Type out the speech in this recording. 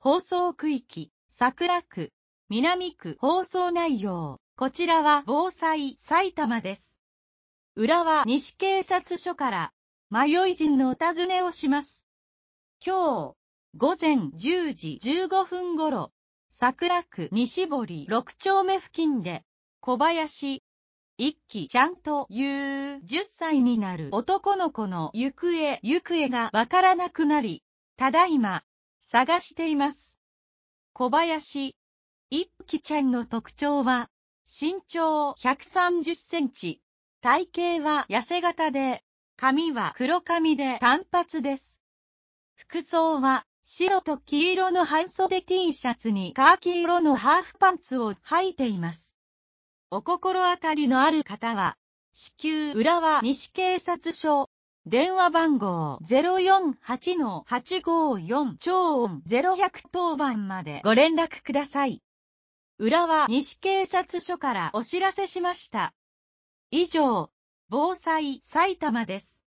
放送区域、桜区、南区放送内容。こちらは防災埼玉です。浦和西警察署から迷い人のお尋ねをします。今日、午前10時15分頃、桜区西堀6丁目付近で、小林一輝ちゃんという10歳になる男の子の行方がわからなくなり、ただいま、探しています。小林一輝ちゃんの特徴は、身長130センチ、体型は痩せ型で、髪は黒髪で短髪です。服装は、白と黄色の半袖 T シャツにカーキ色のハーフパンツを履いています。お心当たりのある方は、至急浦和西警察署、電話番号 048-854 超音0100当番までご連絡ください。浦和西警察署からお知らせしました。以上、防災埼玉です。